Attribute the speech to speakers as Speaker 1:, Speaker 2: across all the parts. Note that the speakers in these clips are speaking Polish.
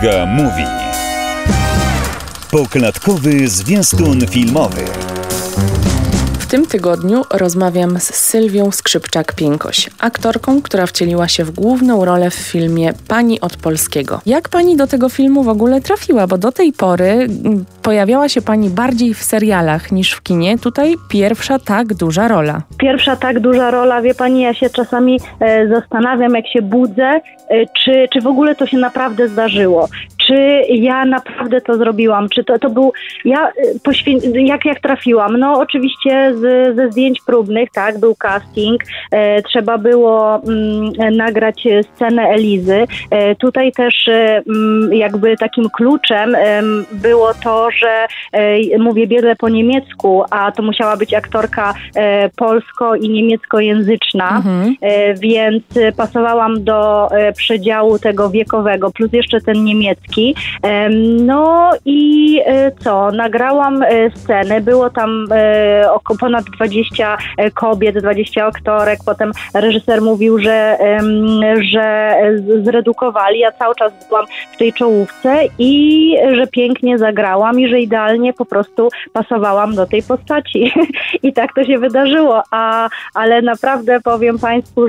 Speaker 1: Iga Mówi. Poklatkowy zwiastun filmowy.
Speaker 2: W tym tygodniu rozmawiam z Sylwią Skrzypczak-Piękoś, aktorką, która wcieliła się w główną rolę w filmie Pani od polskiego. Jak pani do tego filmu w ogóle trafiła? Bo do tej pory pojawiała się pani bardziej w serialach niż w kinie. Tutaj pierwsza tak duża rola.
Speaker 3: Pierwsza tak duża rola, wie pani, ja się czasami zastanawiam, jak się budzę, czy w ogóle to się naprawdę zdarzyło. Czy ja naprawdę to zrobiłam? Czy to był... Jak trafiłam? No oczywiście ze zdjęć próbnych, tak, był casting. Trzeba było nagrać scenę Elizy. Tutaj też jakby takim kluczem było to, że mówię wiele po niemiecku, a to musiała być aktorka polsko- i niemieckojęzyczna, więc pasowałam do przedziału tego wiekowego, plus jeszcze ten niemiecki. No i co? Nagrałam scenę, było tam ponad 20 kobiet, 20 aktorek, potem reżyser mówił, że zredukowali, ja cały czas byłam w tej czołówce i że pięknie zagrałam i że idealnie po prostu pasowałam do tej postaci. I tak to się wydarzyło, ale naprawdę powiem państwu,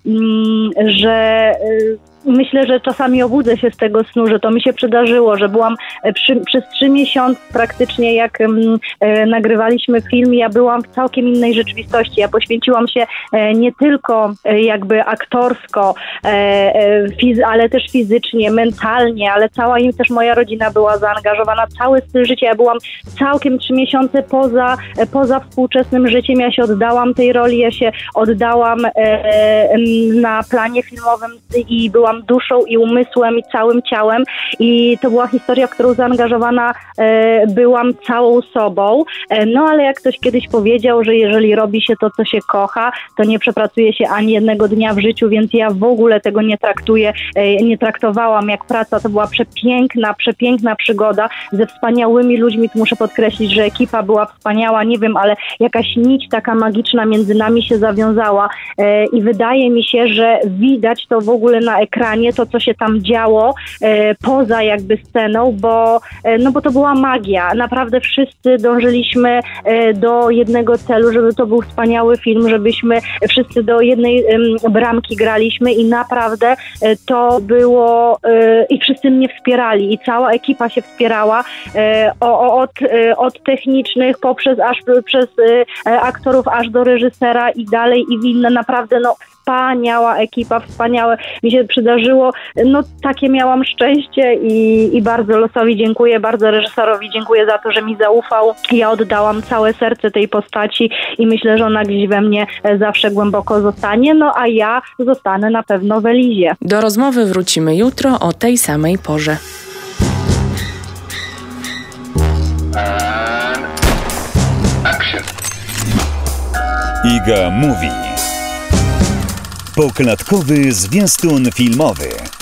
Speaker 3: że myślę, że czasami obudzę się z tego snu, że to mi się przydarzyło, że byłam przez 3 miesiące praktycznie, jak nagrywaliśmy film, ja byłam w całkiem innej rzeczywistości. Ja poświęciłam się nie tylko jakby aktorsko, ale też fizycznie, mentalnie, ale cała też moja rodzina była zaangażowana, cały styl życia. Ja byłam całkiem 3 miesiące poza współczesnym życiem. Ja się oddałam tej roli, ja się oddałam na planie filmowym i byłam duszą i umysłem i całym ciałem i to była historia, w którą zaangażowana byłam całą sobą. No ale jak ktoś kiedyś powiedział, że jeżeli robi się to, co się kocha, to nie przepracuje się ani jednego dnia w życiu, więc ja w ogóle tego nie traktowałam jak praca. To była przepiękna przygoda ze wspaniałymi ludźmi. Tu muszę podkreślić, że ekipa była wspaniała, nie wiem, ale jakaś nić taka magiczna między nami się zawiązała i wydaje mi się, że widać to w ogóle na ekranie, to co się tam działo poza jakby sceną, bo to była magia. Naprawdę wszyscy dążyliśmy do jednego celu, żeby to był wspaniały film, żebyśmy wszyscy do jednej bramki graliśmy i naprawdę to było i wszyscy mnie wspierali i cała ekipa się wspierała od technicznych przez aktorów aż do reżysera i dalej i winne. Naprawdę wspaniała ekipa, wspaniałe. Mi się przydarzyło, takie miałam szczęście i bardzo losowi dziękuję, bardzo reżyserowi dziękuję za to, że mi zaufał. Ja oddałam całe serce tej postaci i myślę, że ona gdzieś we mnie zawsze głęboko zostanie, a ja zostanę na pewno w Elizie.
Speaker 2: Do rozmowy wrócimy jutro o tej samej porze.
Speaker 1: Iga Mówi. Poklatkowy zwiastun filmowy.